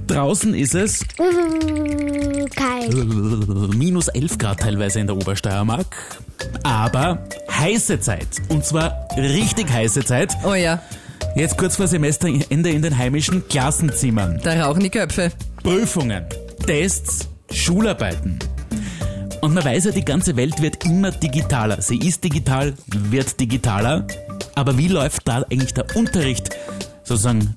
Draußen ist es Kalt. minus 11 Grad teilweise in der Obersteiermark. Aber heiße Zeit. Und zwar richtig heiße Zeit. Oh ja, Jetzt kurz vor Semesterende in den heimischen Klassenzimmern. da rauchen die Köpfe. Prüfungen, Tests, Schularbeiten. Und man weiß ja, die ganze Welt wird immer digitaler. Sie ist digital, wird digitaler. Aber wie läuft da eigentlich der Unterricht sozusagen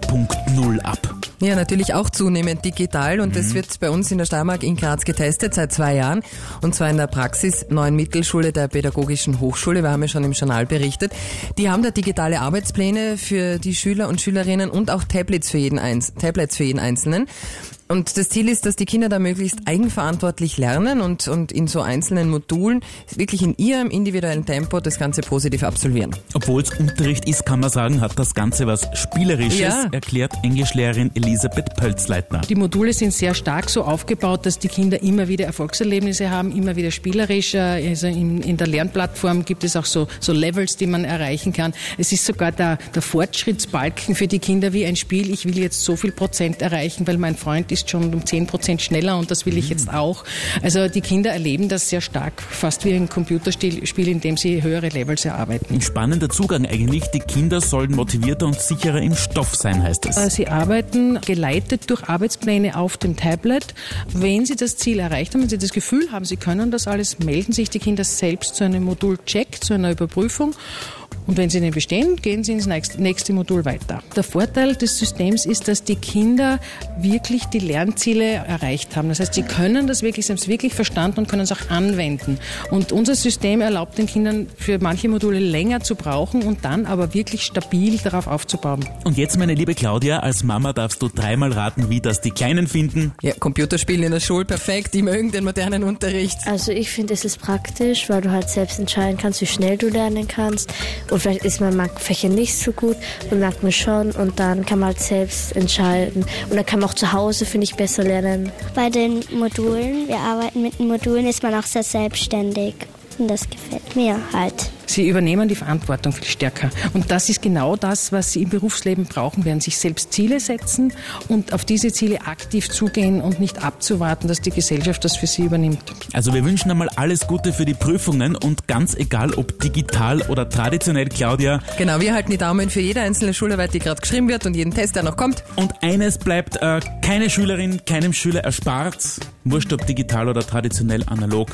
2.0 ab? Ja, natürlich auch zunehmend digital und das wird bei uns in der Steiermark in Graz getestet seit 2 Jahren und zwar in der Praxis Neuen Mittelschule der Pädagogischen Hochschule. Wir haben ja schon im Journal berichtet. Die haben da digitale Arbeitspläne für die Schüler und Schülerinnen und auch Tablets für jeden Einzelnen. Und das Ziel ist, dass die Kinder da möglichst eigenverantwortlich lernen und in so einzelnen Modulen wirklich in ihrem individuellen Tempo das Ganze positiv absolvieren. Obwohl es Unterricht ist, kann man sagen, hat das Ganze was Spielerisches, Ja. erklärt Englischlehrerin Elisabeth Pölzleitner. Die Module sind sehr stark so aufgebaut, dass die Kinder immer wieder Erfolgserlebnisse haben, immer wieder spielerisch. Also in der Lernplattform gibt es auch so Levels, die man erreichen kann. Es ist sogar der Fortschrittsbalken für die Kinder wie ein Spiel. Ich will jetzt so viel Prozent erreichen, weil mein Freund ist schon um 10% schneller und das will ich jetzt auch. Also die Kinder erleben das sehr stark, fast wie ein Computerspiel, in dem sie höhere Levels erarbeiten. Ein spannender Zugang eigentlich. Die Kinder sollen motivierter und sicherer im Stoff sein, heißt es. Sie arbeiten geleitet durch Arbeitspläne auf dem Tablet. Wenn sie das Ziel erreicht haben, wenn sie das Gefühl haben, sie können das alles, melden sich die Kinder selbst zu einem Modulcheck, zu einer Überprüfung. Und wenn sie den bestehen, gehen sie ins nächste Modul weiter. Der Vorteil des Systems ist, dass die Kinder wirklich die Lernziele erreicht haben. Das heißt, sie können das wirklich, sie haben es wirklich verstanden und können es auch anwenden. Und unser System erlaubt den Kindern für manche Module länger zu brauchen und dann aber wirklich stabil darauf aufzubauen. Und jetzt, meine liebe Claudia, als Mama darfst du 3-mal raten, wie das die Kleinen finden. Ja, Computerspielen in der Schule, perfekt, die mögen den modernen Unterricht. Also ich finde, es ist praktisch, weil du halt selbst entscheiden kannst, wie schnell du lernen kannst. Und vielleicht ist man mag Fächer nicht so gut und merkt man schon und dann kann man halt selbst entscheiden. Und dann kann man auch zu Hause, finde ich, besser lernen. Bei den Modulen, wir arbeiten mit den Modulen, ist man auch sehr selbstständig. Und das gefällt mir halt. Sie übernehmen die Verantwortung viel stärker. Und das ist genau das, was sie im Berufsleben brauchen werden. Sich selbst Ziele setzen und auf diese Ziele aktiv zugehen und nicht abzuwarten, dass die Gesellschaft das für sie übernimmt. Also wir wünschen einmal alles Gute für die Prüfungen und ganz egal, ob digital oder traditionell, Claudia. Genau, wir halten die Daumen für jede einzelne Schularbeit, die gerade geschrieben wird und jeden Test, der noch kommt. Und eines bleibt keine Schülerin, keinem Schüler erspart. Wurscht ob digital oder traditionell analog.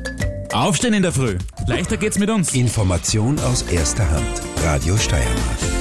Aufstehen in der Früh. Leichter geht's mit uns. Information aus erster Hand. Radio Steiermark.